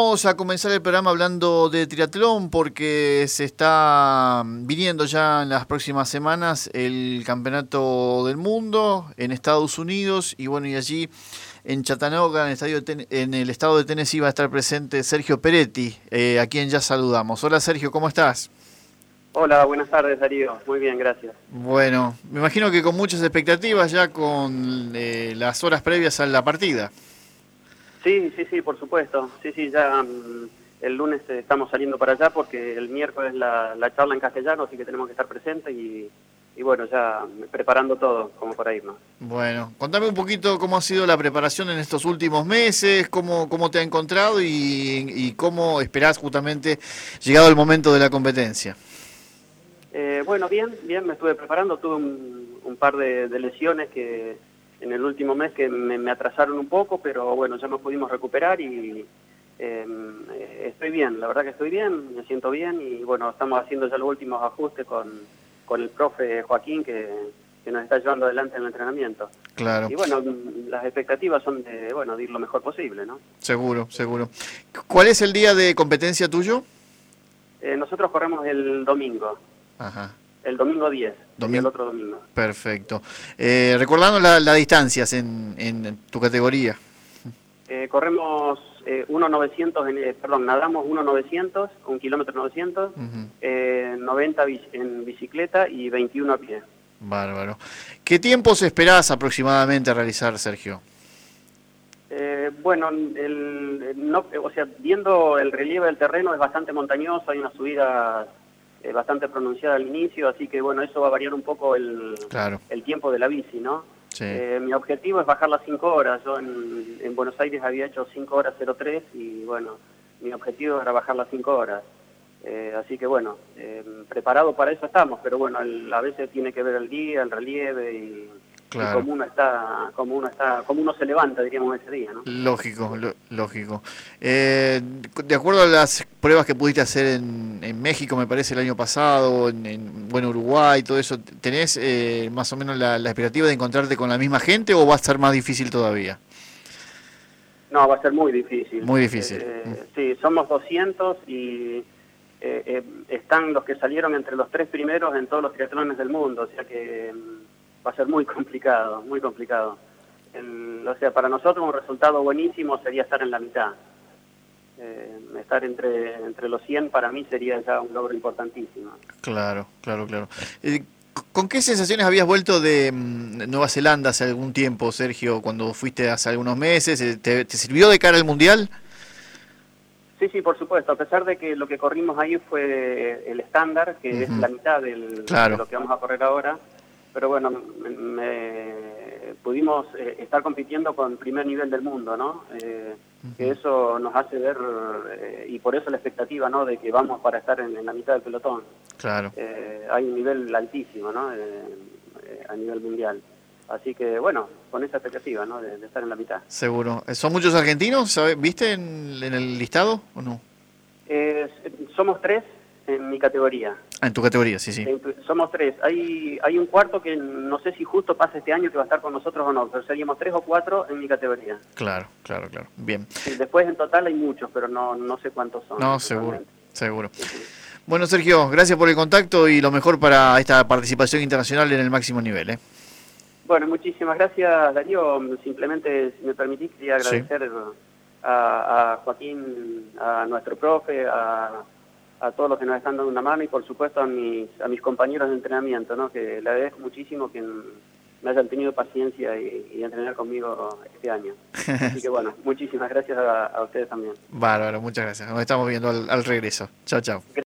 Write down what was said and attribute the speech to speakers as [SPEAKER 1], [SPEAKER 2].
[SPEAKER 1] Vamos a comenzar el programa hablando de triatlón porque se está viniendo ya en las próximas semanas el Campeonato del Mundo en Estados Unidos y bueno, y allí en Chattanooga, en el estado de Tennessee, va a estar presente Sergio Peretti, a quien ya saludamos. Hola Sergio, ¿cómo estás?
[SPEAKER 2] Hola, buenas tardes Darío, muy bien, gracias.
[SPEAKER 1] Bueno, me imagino que con muchas expectativas ya con las horas previas a la partida.
[SPEAKER 2] Sí, por supuesto. Sí, ya el lunes estamos saliendo para allá porque el miércoles la charla en castellano, así que tenemos que estar presentes y bueno, ya preparando todo como para irnos.
[SPEAKER 1] Bueno, contame un poquito cómo ha sido la preparación en estos últimos meses, cómo te ha encontrado y cómo esperás justamente llegado el momento de la competencia.
[SPEAKER 2] Bueno, bien, me estuve preparando, tuve un par de lesiones que en el último mes que me atrasaron un poco, pero bueno, ya nos pudimos recuperar y estoy bien, la verdad que estoy bien, me siento bien y bueno, estamos haciendo ya los últimos ajustes con el profe Joaquín que nos está llevando adelante en el entrenamiento.
[SPEAKER 1] Claro.
[SPEAKER 2] Y bueno, las expectativas son de ir lo mejor posible, ¿no?
[SPEAKER 1] Seguro. ¿Cuál es el día de competencia tuyo?
[SPEAKER 2] Nosotros corremos el domingo.
[SPEAKER 1] Ajá.
[SPEAKER 2] El domingo 10, y el otro domingo.
[SPEAKER 1] Perfecto. Recordando las distancias en tu categoría.
[SPEAKER 2] Corremos 1.900, nadamos 1.900, 1 kilómetro 900, 90 en bicicleta y 21 a pie.
[SPEAKER 1] Bárbaro. ¿Qué tiempos esperás aproximadamente a realizar, Sergio?
[SPEAKER 2] Bueno, viendo el relieve del terreno es bastante montañoso, hay una subida bastante pronunciada al inicio, así que bueno, eso va a variar un poco el tiempo de la bici, ¿no?
[SPEAKER 1] Sí.
[SPEAKER 2] Mi objetivo es bajar las 5 horas, yo en Buenos Aires había hecho 5 horas 03 y bueno, mi objetivo era bajar las 5 horas, así que bueno, preparado para eso estamos, pero bueno, a veces tiene que ver el día, el relieve y cómo uno se levanta, diríamos, ese día, ¿no?
[SPEAKER 1] Lógico. De acuerdo a las pruebas que pudiste hacer en México, me parece, el año pasado, en Uruguay, todo eso, ¿tenés más o menos la expectativa de encontrarte con la misma gente o va a ser más difícil todavía?
[SPEAKER 2] No, va a ser muy difícil.
[SPEAKER 1] Muy difícil.
[SPEAKER 2] Sí, somos 200 y están los que salieron entre los 3 primeros en todos los triatlones del mundo, o sea que va a ser muy complicado. O sea, para nosotros un resultado buenísimo sería estar en la mitad. Estar entre los 100 para mí sería ya un logro importantísimo.
[SPEAKER 1] Claro. ¿Con qué sensaciones habías vuelto de Nueva Zelanda hace algún tiempo, Sergio, cuando fuiste hace algunos meses? ¿Te sirvió de cara al Mundial?
[SPEAKER 2] Sí, por supuesto. A pesar de que lo que corrimos ahí fue el estándar, que es la mitad de lo que vamos a correr ahora, pero bueno, pudimos estar compitiendo con el primer nivel del mundo, ¿no? Que eso nos hace ver, y por eso la expectativa, ¿no? De que vamos para estar en la mitad del pelotón.
[SPEAKER 1] Claro.
[SPEAKER 2] Hay un nivel altísimo, ¿no? A nivel mundial. Así que, bueno, con esa expectativa, ¿no? De estar en la mitad.
[SPEAKER 1] Seguro. ¿Son muchos argentinos? ¿Viste en el listado o no?
[SPEAKER 2] Somos 3 en mi categoría.
[SPEAKER 1] En tu categoría, sí.
[SPEAKER 2] Somos 3. Hay un cuarto que no sé si justo pasa este año que va a estar con nosotros o no, pero seríamos 3 o 4 en mi categoría.
[SPEAKER 1] Claro. Bien.
[SPEAKER 2] Sí, después en total hay muchos, pero no sé cuántos son.
[SPEAKER 1] No, seguro. Sí. Bueno, Sergio, gracias por el contacto y lo mejor para esta participación internacional en el máximo nivel.
[SPEAKER 2] Bueno, muchísimas gracias, Darío. Simplemente, si me permitís, quería agradecer a Joaquín, a nuestro profe, a todos los que nos están dando una mano y por supuesto a mis compañeros de entrenamiento, ¿no? Que le agradezco muchísimo que me hayan tenido paciencia y entrenar conmigo este año. Así que bueno, muchísimas gracias a ustedes también.
[SPEAKER 1] Bárbaro, muchas gracias. Nos estamos viendo al regreso. Chao.